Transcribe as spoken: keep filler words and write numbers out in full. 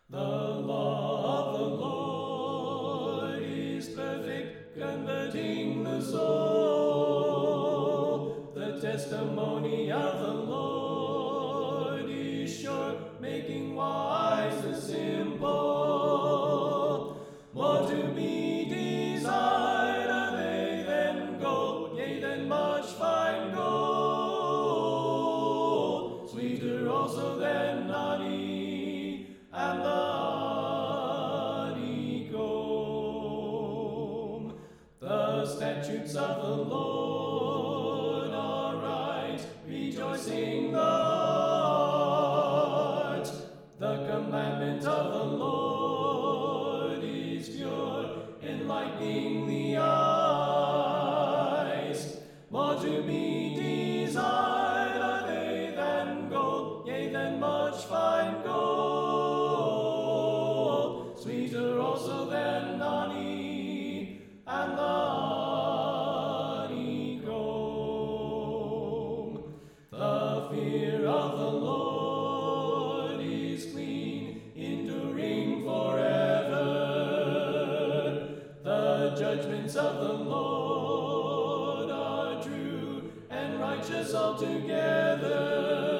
The law of the Lord is perfect, converting the soul. The testimony of the Lord is sure, making wise the simple. More to be desired are they than gold, yea, than much fine gold. Sweeter also than honey and the honeycomb. The statutes of the Lord are right, rejoicing the heart. The commandment of the Lord is pure, enlightening the eyes. More to be desired are they than gold, yea, than much fine gold. Sweeter also than honey and the honeycomb. The fear of the Lord is clean, enduring forever. The judgments of the Lord are true and righteous altogether.